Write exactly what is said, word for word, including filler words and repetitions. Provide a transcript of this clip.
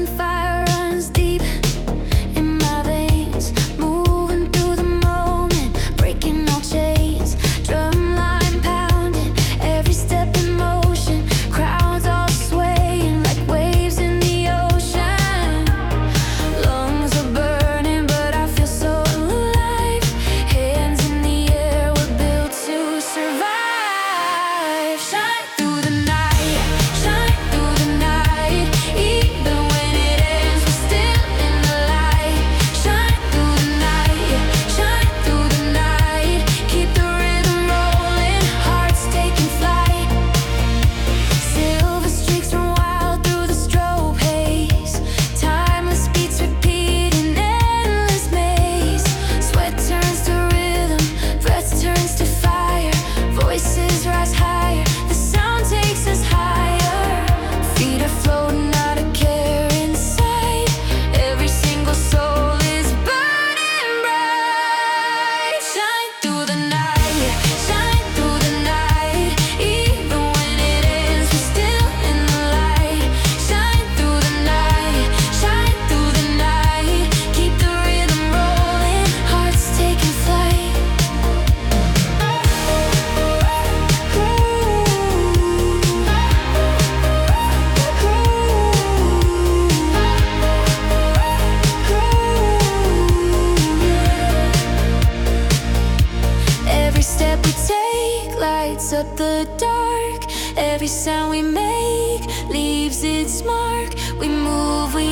fire runs deep in my veins, moving through the moment, breaking all chains, drumline pounding, every step in motion, crowds all swaying like waves in the ocean. Lungs are burning, but I feel so alive. Hands in the air, we're built to survive. Shine through the night, shine through the night. Even when it ends, we're still in the light. Shine through the night, shine through the night. Keep the rhythm rolling, hearts taking flight. Silver streaks run wild through the strobe haze. Timeless beats repeat in endless maze. Sweat turns to rhythm, breath turns to fire. Voices rise higher, the sound takes us higher. Feet are floating out of care inside. Every single soul is burning bright. Shine through the night, shine through the night. Even when it ends, we're still in the light. Shine through the night, shine through the night. Keep the rhythm rolling, hearts taking flight. Every step we take lights up the dark. Every sound we make leaves its mark. We move, we